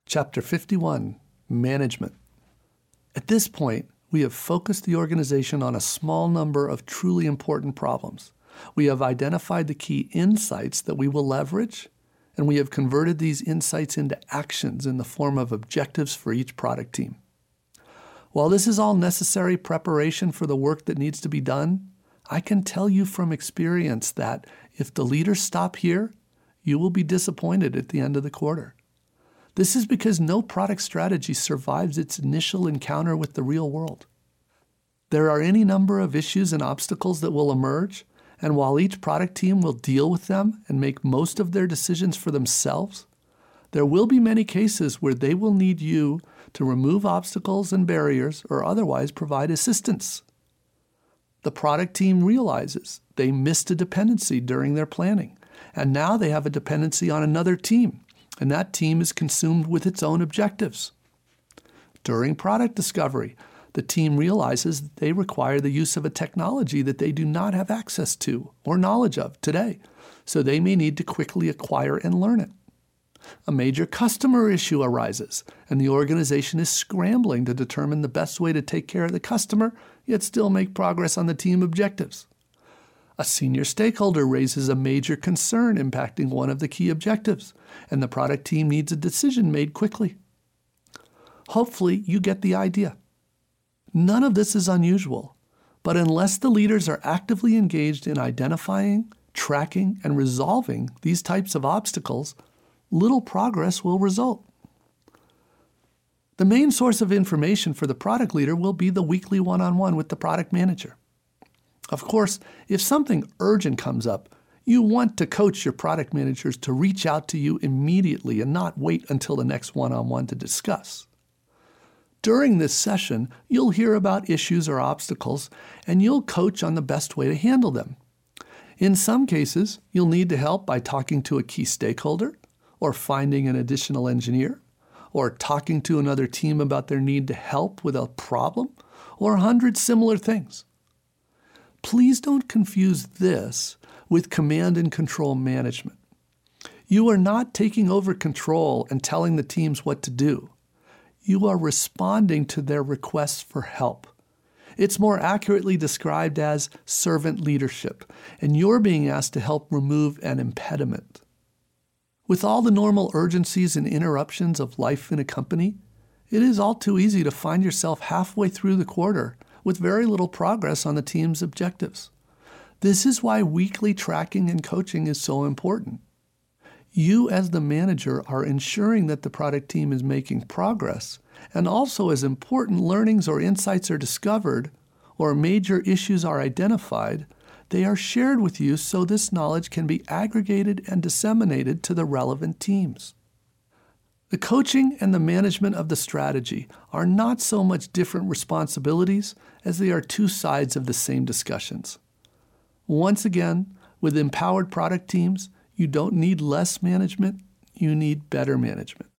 Chapter 51, Management. At this point, we have focused the organization on a small number of truly important problems. We have identified the key insights that we will leverage, and we have converted these insights into actions in the form of objectives for each product team. While this is all necessary preparation for the work that needs to be done, I can tell you from experience that if the leaders stop here, you will be disappointed at the end of the quarter. This is because no product strategy survives its initial encounter with the real world. There are any number of issues and obstacles that will emerge, and while each product team will deal with them and make most of their decisions for themselves, there will be many cases where they will need you to remove obstacles and barriers or otherwise provide assistance. The product team realizes they missed a dependency during their planning, and now they have a dependency on another team, and that team is consumed with its own objectives. During product discovery, the team realizes that they require the use of a technology that they do not have access to or knowledge of today, so they may need to quickly acquire and learn it. A major customer issue arises, and the organization is scrambling to determine the best way to take care of the customer, yet still make progress on the team objectives. A senior stakeholder raises a major concern impacting one of the key objectives, and the product team needs a decision made quickly. Hopefully, you get the idea. None of this is unusual, but unless the leaders are actively engaged in identifying, tracking, and resolving these types of obstacles, little progress will result. The main source of information for the product leader will be the weekly one-on-one with the product manager. Of course, if something urgent comes up, you want to coach your product managers to reach out to you immediately and not wait until the next one-on-one to discuss. During this session, you'll hear about issues or obstacles, and you'll coach on the best way to handle them. In some cases, you'll need to help by talking to a key stakeholder, or finding an additional engineer, or talking to another team about their need to help with a problem, or 100 similar things. Please don't confuse this with command and control management. You are not taking over control and telling the teams what to do. You are responding to their requests for help. It's more accurately described as servant leadership, and you're being asked to help remove an impediment. With all the normal urgencies and interruptions of life in a company, it is all too easy to find yourself halfway through the quarter with very little progress on the team's objectives. This is why weekly tracking and coaching is so important. You as the manager are ensuring that the product team is making progress, and also as important learnings or insights are discovered or major issues are identified, they are shared with you so this knowledge can be aggregated and disseminated to the relevant teams. The coaching and the management of the strategy are not so much different responsibilities as they are two sides of the same discussions. Once again, with empowered product teams, you don't need less management, you need better management.